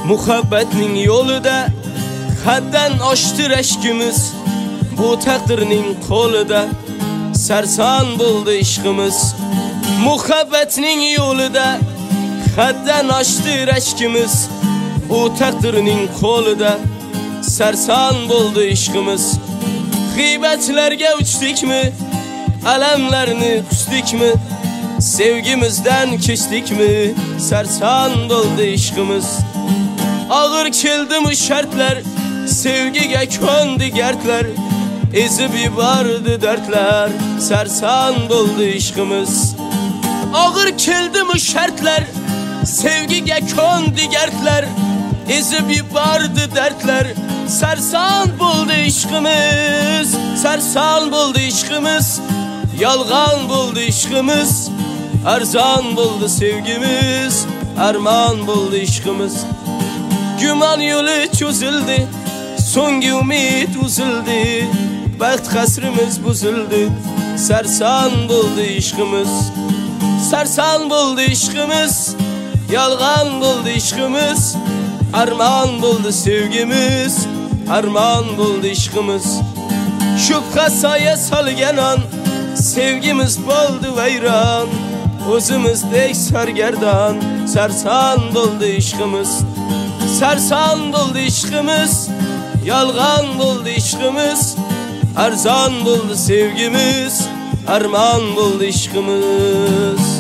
Muhabbetning yo'lida haddan oshdi rashkimiz. Bu taqdirning qo'lida sarson bo'ldi ishqimiz. Muhabbetning yo'lida haddan oshdi rashkimiz. Bu taqdirning qo'lida sarson bo'ldi ishqimiz. G'iybatlarga uchdikmi, alamlarni qushdikmi, sevgimizdan kechdikmi, sarson bo'ldi ishqimiz. Ağır keldi mi şartlar, sevgiga ko'ndi gardlar, ezib yubordi dertler, sarson bo'ldi ishqimiz. Ağır keldi mi şartlar, sevgiga ko'ndi gardlar, ezib yubordi dertler, sarson bo'ldi ishqimiz. Sarson bo'ldi ishqimiz, yolg'on bo'ldi ishqimiz, arzon bo'ldi sevgimiz, armon bo'ldi ishqimiz. Güman yolu çözüldü, so'nggi umid uzildi, baxt qasrimiz buzildi, sarson bo'ldi ishqimiz. Sarson bo'ldi ishqimiz, yolg'on bo'ldi ishqimiz, armon bo'ldi sevgimiz, armon bo'ldi ishqimiz. Shubha soya solgan on, sevgimiz bo'ldi vayron, o'zimizdek sargardon, sarson bo'ldi ishqimiz. Sarson bo'ldi ishqimiz, yolg'on bo'ldi ishqimiz, arzon bo'ldi sevgimiz, armon bo'ldi ishqimiz.